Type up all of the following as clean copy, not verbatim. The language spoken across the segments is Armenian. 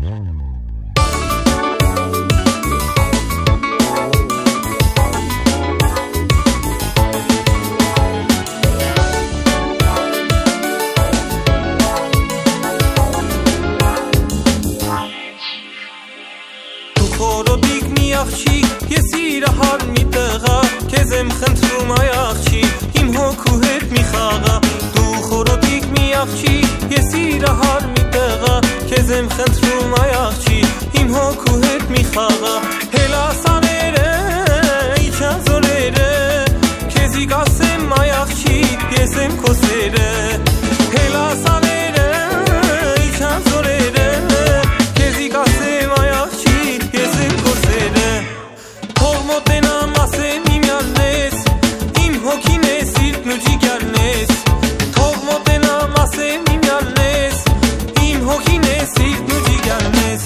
աղջի, ես իրահար մի տղա, քեզ եմ խնդրում այ աղջի, իմ հոգու հետ մի խաղա, դու խորոդիկ մի աղջի, ես իրահար մի տղա, քեզ եմ խնդրում այ աղջի, իմ հոգու հետ մի խաղա, հելասաները, իջազորերը, քեզի գասեմ այ աղջի, ես եմ քո սերը, հելասաները, իջազորերը, քեզի գասեմ այ աղջի, ես եմ քո սերը, թող մոտենամ ասեմ իմյալն ես, իմ հոգին ես, սիրտն ու ջիգարն ես, թող մոտենամ ասեմ իմյալն ես, իմ հոգին ես, սիրտն ու ջիգարն ես.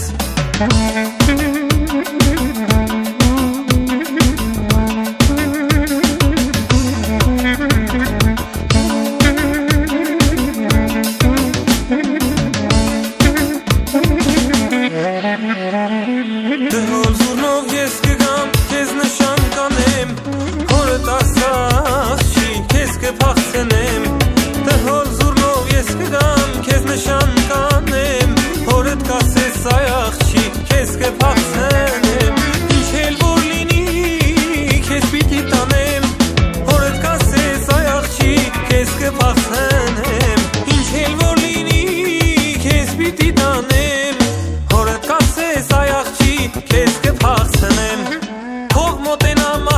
Դհոլ զուրնով ես կգամ, քեզ նշան կանեմ, հորդ ասացի, քեզ կփախցնեմ, դհոլ զուրնով ես կգամ, քեզ նշան կանեմ, հորդ կասես այ աղջի, քեզ կփախցնեմ, ինչ էլ որ լինի, քեզ պիտի տանեմ, հորդ կասես այ աղջի, քեզ կփախցնեմ, ինչ էլ որ լինի, քեզ պիտի տանեմ, հորդ կասես այ աղջի, քեզ կփախցնեմ, թող մոտենամ